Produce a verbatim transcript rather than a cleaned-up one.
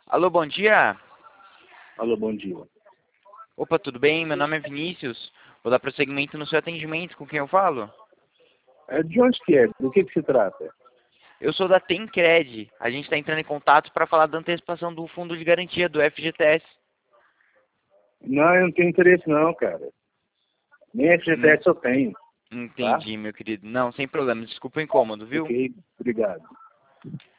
Alô, bom dia. Alô, bom dia. Opa, tudo bem? Meu nome é Vinícius. Vou dar prosseguimento no seu atendimento. Com quem eu falo? É, de onde que é? Do que que se trata? Eu sou da Tencred. A gente está entrando em contato para falar da antecipação do fundo de garantia do F G T S. Não, eu não tenho interesse não, cara. Nem F G T S Hum, eu tenho, tá? entendi, meu querido. Não, sem problema. Desculpa o incômodo, viu? Ok, obrigado.